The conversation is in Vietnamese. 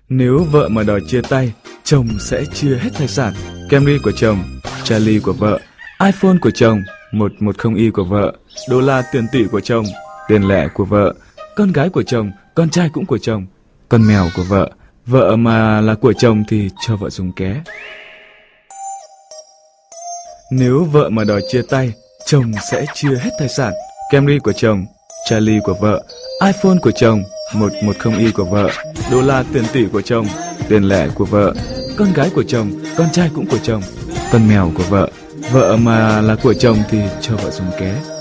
Nếu vợ mà đòi chia tay, chồng sẽ chia hết tài sản. Camry của chồng, Charlie của vợ, iPhone của chồng, 110i của vợ, đô la tiền tỷ của chồng, tiền lẻ của vợ, con gái của chồng, con trai cũng của chồng, con mèo của vợ. Vợ mà là của chồng thì cho vợ dùng ké. Nếu vợ mà đòi chia tay, chồng sẽ chia hết tài sản. Camry của chồng, Charlie của vợ, iPhone của chồng, 110i của vợ, đô la tiền tỷ của chồng, tiền lẻ của vợ, con gái của chồng, con trai cũng của chồng, con mèo của vợ. Vợ mà là của chồng thì cho vợ dùng ké.